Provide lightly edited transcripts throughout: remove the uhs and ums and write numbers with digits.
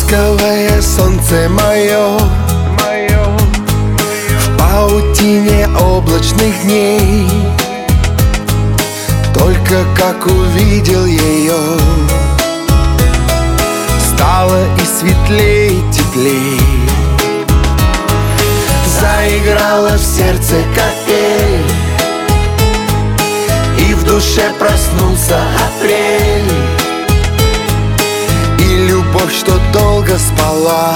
ласковое солнце мое, в паутине облачных дней. Только как увидел ее, стало и светлей, и теплей. Заиграла в сердце капель, и в душе проснулся апрель. И любовь, что долго спала,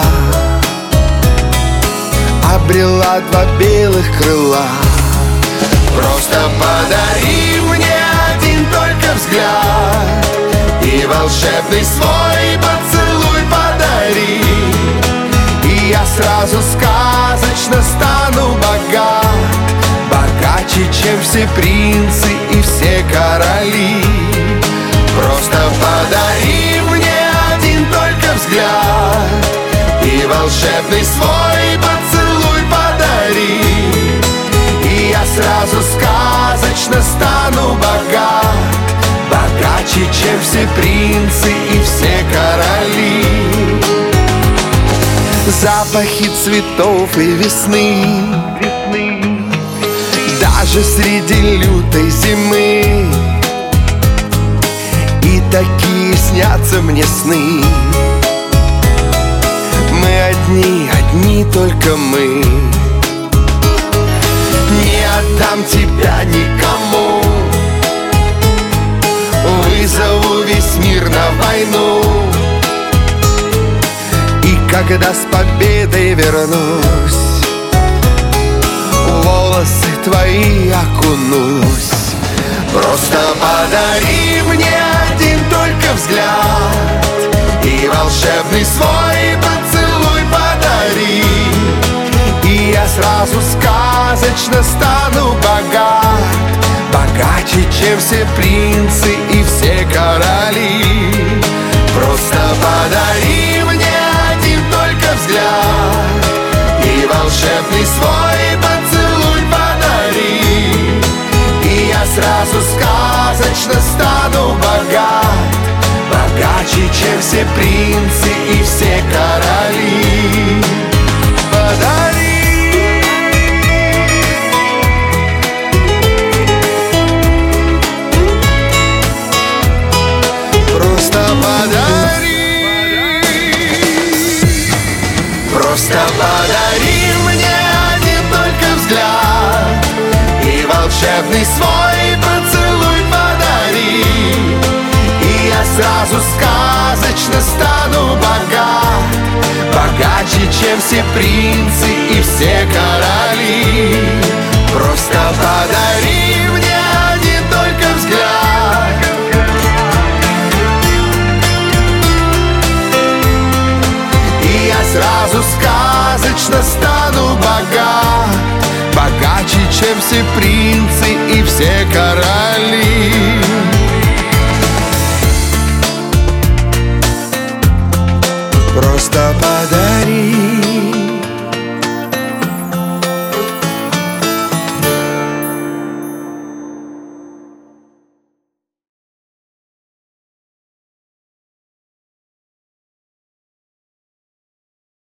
обрела два белых крыла. Просто подари мне один только взгляд, и волшебный свой поцелуй подари, и я сразу сказочно стану богат, богаче, чем все принцы и все короли. Просто подари мне один только взгляд, и волшебный свой поцелуй подари, и я сразу сказочно стану богат, богаче, чем все принцы и все короли. Запахи цветов и весны, даже среди лютой зимы, и такие снятся мне сны. Мы одни, одни только мы. Не отдам тебя никому, вызову весь мир на войну, и когда с победой вернусь, в волосы твои окунусь. Просто подари мне один только взгляд, и волшебный свой поцелуй подари, и я сразу сказочно стану богат, богаче, чем все принцы и все короли. Просто подари мне один только взгляд, и волшебный свой поцелуй подари, и я сразу сказочно стану богат, богаче, чем все принцы и все короли. Подари. Просто подари мне один только взгляд, и волшебный свой поцелуй подари, и я сразу сказочно стану богат, богаче, чем все принцы и все короли. Просто подари мне один только взгляд, и я сразу сказочно стану богат, богаче, чем все принцы и все короли.